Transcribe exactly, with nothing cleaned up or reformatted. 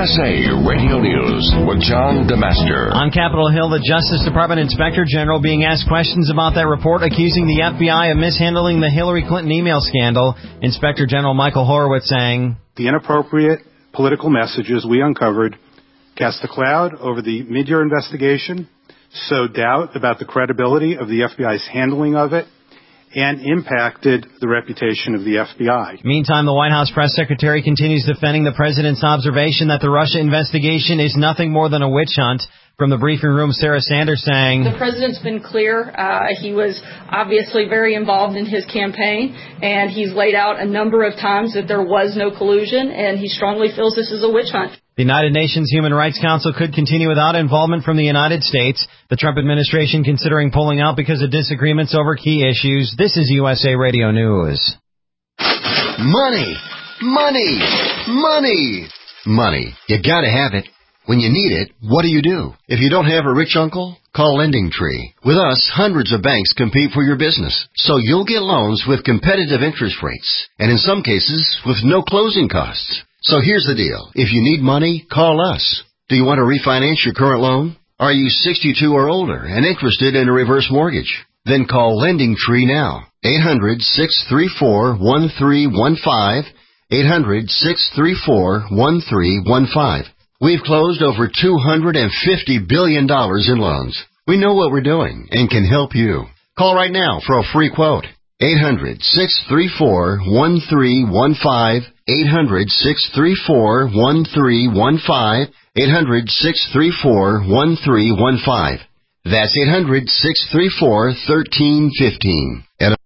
S A Radio News with John DeMaster. On Capitol Hill, the Justice Department Inspector General being asked questions about that report accusing the F B I of mishandling the Hillary Clinton email scandal. Inspector General Michael Horowitz saying, "The inappropriate political messages we uncovered cast a cloud over the mid-year investigation, sowed doubt about the credibility of the F B I's handling of it, and impacted the reputation of the F B I." Meantime, the White House press secretary continues defending the president's observation that the Russia investigation is nothing more than a witch hunt. From the briefing room, Sarah Sanders saying, "The president's been clear. Uh, he was obviously very involved in his campaign, and he's laid out a number of times that there was no collusion, and he strongly feels this is a witch hunt." The United Nations Human Rights Council could continue without involvement from the United States. The Trump administration considering pulling out because of disagreements over key issues. This is U S A Radio News. Money, money, money, money. You gotta have it. When you need it, what do you do? If you don't have a rich uncle, call LendingTree. With us, hundreds of banks compete for your business, so you'll get loans with competitive interest rates, and in some cases, with no closing costs. So here's the deal. If you need money, call us. Do you want to refinance your current loan? Are you sixty-two or older and interested in a reverse mortgage? Then call LendingTree now. eight hundred, six three four, one three one five. eight hundred, six three four, one three one five. We've closed over two hundred fifty billion dollars in loans. We know what we're doing and can help you. Call right now for a free quote. eight hundred, six three four, one three one five. eight hundred, six three four, one three one five. eight hundred, six three four, one three one five. That's eight hundred, six three four, one three one five.